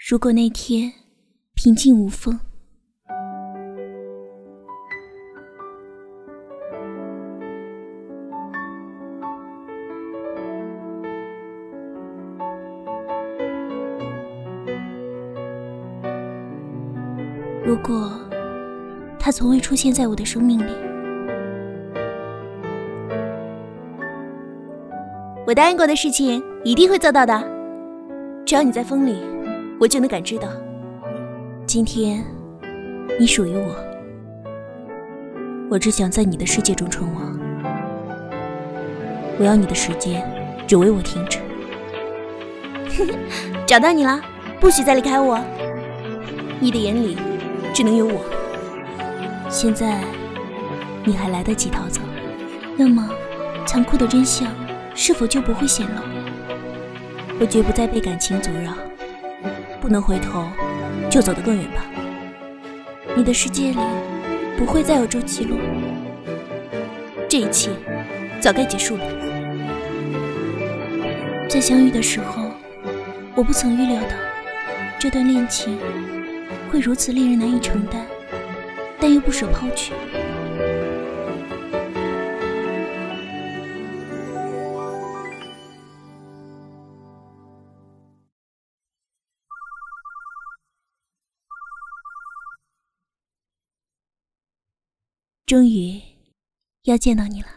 如果那天平静无风，如果他从未出现在我的生命里，我答应过的事情一定会做到的。只要你在风里，我就能感知到。今天你属于我，我只想在你的世界中称王。我要你的时间只为我停止。找到你了，不许再离开我。你的眼里只能有我。现在你还来得及逃走，那么残酷的真相是否就不会显露？我绝不再被感情阻扰，不能回头就走得更远吧。你的世界里不会再有周期路，这一切早该结束了。在相遇的时候，我不曾预料到这段恋情会如此令人难以承担，但又不舍抛去。终于要见到你了。